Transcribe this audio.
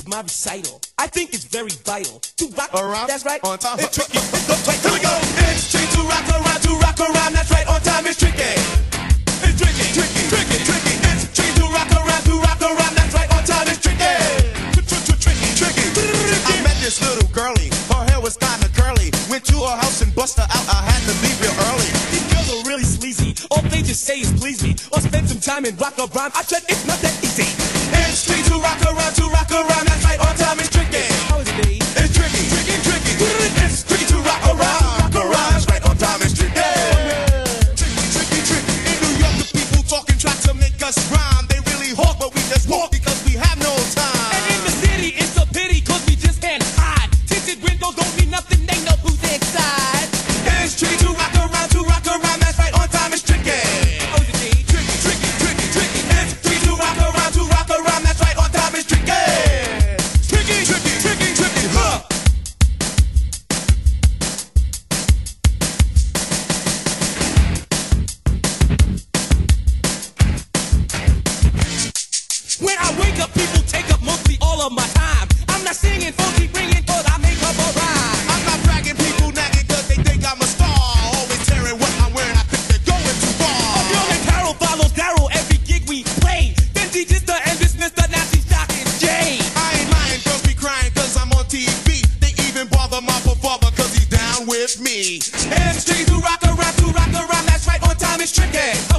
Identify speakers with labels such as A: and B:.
A: is my recital. I think it's very vital to rock
B: around.
A: That's right.
B: On time.
A: It's tricky. It's the right.
B: Here we go. It's tricky to rock around. That's right. On time. It's tricky. It's tricky. Tricky. Tricky. Tricky. It's tricky to rock around. That's right. On time. It's tricky. Tricky. I met this little girlie. Her hair was kinda curly. Went to her house and bust her out. I had to leave real early.
A: These girls are really sleazy. All they just say is please me, or spend some time and rock a rhyme. I said it's not that easy.
B: It's tricky to rock around. That's right. On time. It's tricky.
A: How is it, babe?
B: It's tricky. Tricky. It's tricky to rock around. That's right. On time. It's tricky. Tricky. In New York, the people talking try to make us rhyme. They really hawk, but we just walk because we have no time.
A: And in the city, it's a pity, cause we just can't hide. Tinted windows don't mean nothing, they know who's inside.
B: It's tricky to rock around. That's right. On time. It's tricky.
A: How is it, babe?
B: Tricky. It's tricky to rock around. That's right. On time. It's tricky. Tricky. Huh.
A: When I wake up, people take up mostly all of my time. I'm not singing, funky, ringing, but I make up a rhyme.
B: I'm not bragging, people nagging cause they think I'm a star. Always tearing what I'm wearing, I think they're going too far.
A: A girl named Carol follows Daryl every gig we play. Then teaches the and dismiss the now she's shocking Jay.
B: I ain't lying, girls be crying cause I'm on TV. They even bother my father cause he's down with me.
A: And it's tricky to rock around, that's right, on time it's tricky.